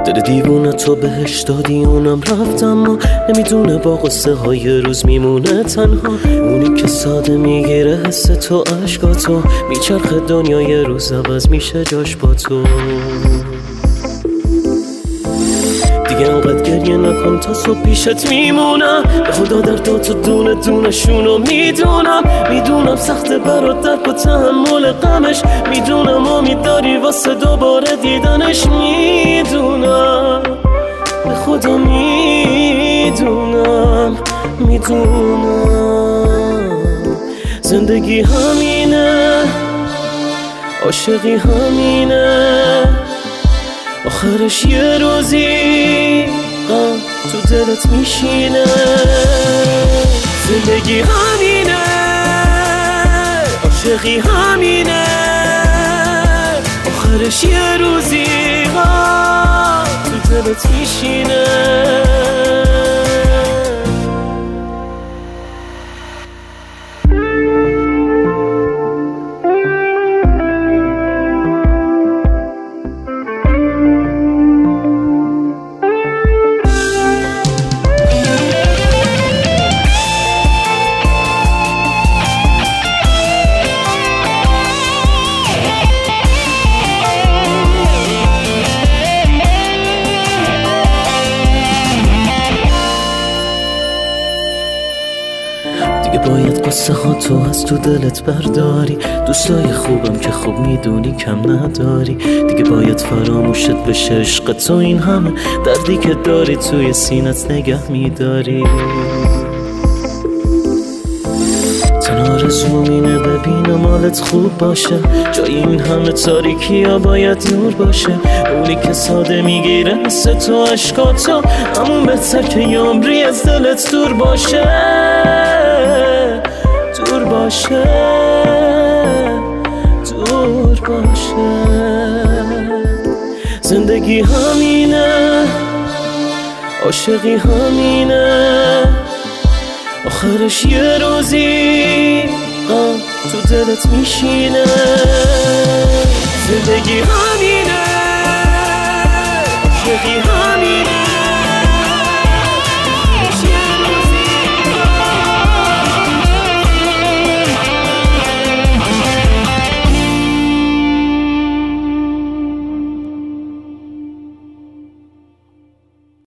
دل دیوونه تو بهش دادی اونم رفت، اما نمیدونه با قصه های روز میمونه تنها. اونی که ساده میگیره حس تو عشقاتو، میچرخه دنیای روز عوض میشه جاش با تو. دیگه انقدر گریه نکن تا صبح پیشت میمونم، به خدا درداتو دونه دونه شونو میدونم سخته برات درک و تحمل غمش، میدونم امید داری واسه دوباره دیدنش، میدونم به خدا میدونم زندگی همینه، عاشقی همینه، آخرش یه روزی تو دلت میشینه. زندگی همینه، عاشقی همینه، آخرش یه روزی تو دلت میشینه. دیگه باید قصه ها تو از تو دلت برداری، دوستای خوبم که خوب میدونی کم نداری. دیگه باید فراموشت بشه عشق تو، این همه دردی که داری توی سینت نگه میداری. تنها آرزوم اینه ببینم حالت خوب باشه، جای این همه تاریکی ها باید نور باشه. اونی که ساده میگیره حس تو عشقاتو، همون بهتر که یه عمری از دلت دور باشه. زندگی همینه، عاشقی همینه، آخرش یه روزی تو دلت میشینه.